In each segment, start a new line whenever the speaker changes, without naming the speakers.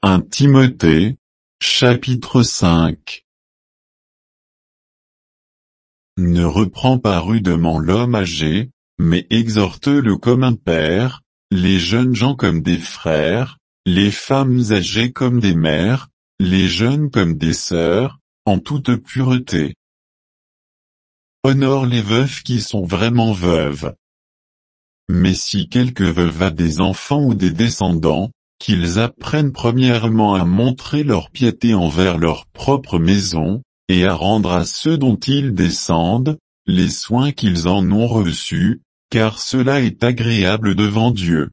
1 Timothée, chapitre 5. Ne reprends pas rudement l'homme âgé, mais exhorte-le comme un père, les jeunes gens comme des frères, les femmes âgées comme des mères, les jeunes comme des sœurs, en toute pureté. Honore les veuves qui sont vraiment veuves. Mais si quelque veuve a des enfants ou des descendants, qu'ils apprennent premièrement à montrer leur piété envers leur propre maison, et à rendre à ceux dont ils descendent, les soins qu'ils en ont reçus, car cela est agréable devant Dieu.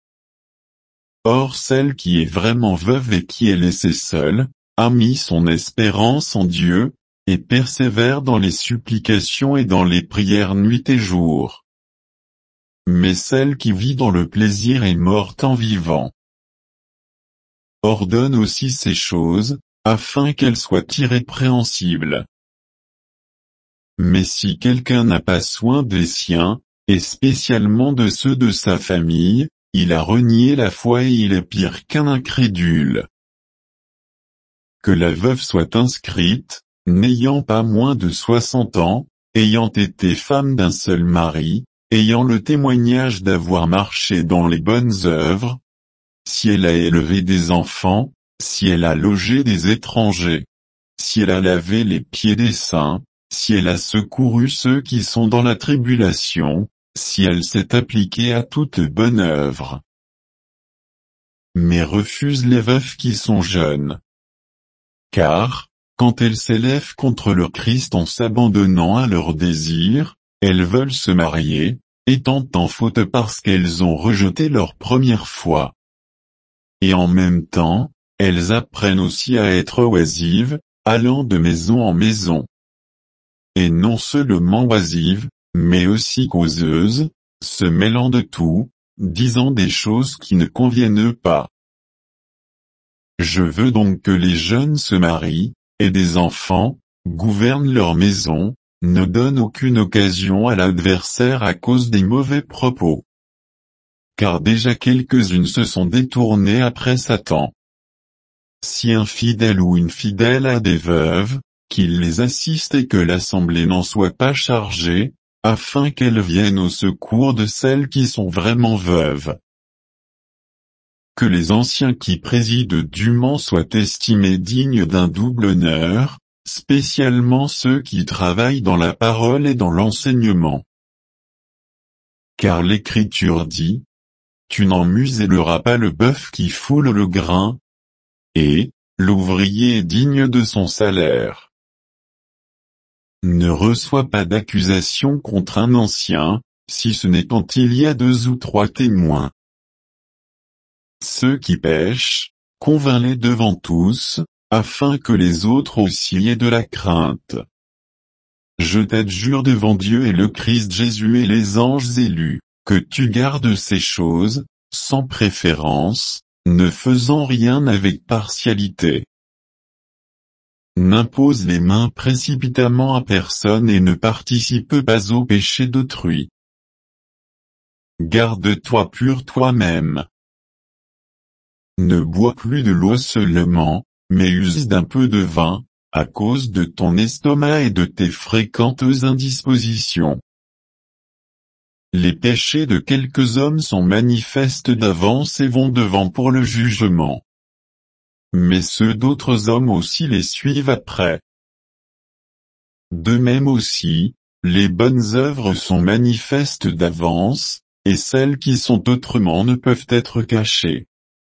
Or celle qui est vraiment veuve et qui est laissée seule, a mis son espérance en Dieu, et persévère dans les supplications et dans les prières nuit et jour. Mais celle qui vit dans le plaisir est morte en vivant. Ordonne aussi ces choses, afin qu'elles soient irrépréhensibles. Mais si quelqu'un n'a pas soin des siens, et spécialement de ceux de sa famille, il a renié la foi et il est pire qu'un incrédule. Que la veuve soit inscrite, n'ayant pas moins de 60 ans, ayant été femme d'un seul mari, ayant le témoignage d'avoir marché dans les bonnes œuvres, si elle a élevé des enfants, si elle a logé des étrangers, si elle a lavé les pieds des saints, si elle a secouru ceux qui sont dans la tribulation, si elle s'est appliquée à toute bonne œuvre. Mais refuse les veuves qui sont jeunes. Car, quand elles s'élèvent contre le Christ en s'abandonnant à leurs désirs, elles veulent se marier, étant en faute parce qu'elles ont rejeté leur première foi. Et en même temps, elles apprennent aussi à être oisives, allant de maison en maison. Et non seulement oisives, mais aussi causeuses, se mêlant de tout, disant des choses qui ne conviennent pas. Je veux donc que les jeunes se marient, aient des enfants, gouvernent leur maison, ne donnent aucune occasion à l'adversaire à cause des mauvais propos. Car déjà quelques-unes se sont détournées après Satan. Si un fidèle ou une fidèle a des veuves, qu'il les assiste et que l'assemblée n'en soit pas chargée, afin qu'elles viennent au secours de celles qui sont vraiment veuves. Que les anciens qui président dûment soient estimés dignes d'un double honneur, spécialement ceux qui travaillent dans la parole et dans l'enseignement. Car l'Écriture dit, tu n'en muselleras pas le bœuf qui foule le grain, et l'ouvrier est digne de son salaire. Ne reçois pas d'accusation contre un ancien, si ce n'est quand il y a 2 ou 3 témoins. Ceux qui pêchent, convainc-les devant tous, afin que les autres aussi aient de la crainte. Je t'adjure devant Dieu et le Christ Jésus et les anges élus, que tu gardes ces choses, sans préférence, ne faisant rien avec partialité. N'impose les mains précipitamment à personne et ne participe pas au péché d'autrui. Garde-toi pur toi-même. Ne bois plus de l'eau seulement, mais use d'un peu de vin, à cause de ton estomac et de tes fréquentes indispositions. Les péchés de quelques hommes sont manifestes d'avance et vont devant pour le jugement. Mais ceux d'autres hommes aussi les suivent après. De même aussi, les bonnes œuvres sont manifestes d'avance, et celles qui sont autrement ne peuvent être cachées.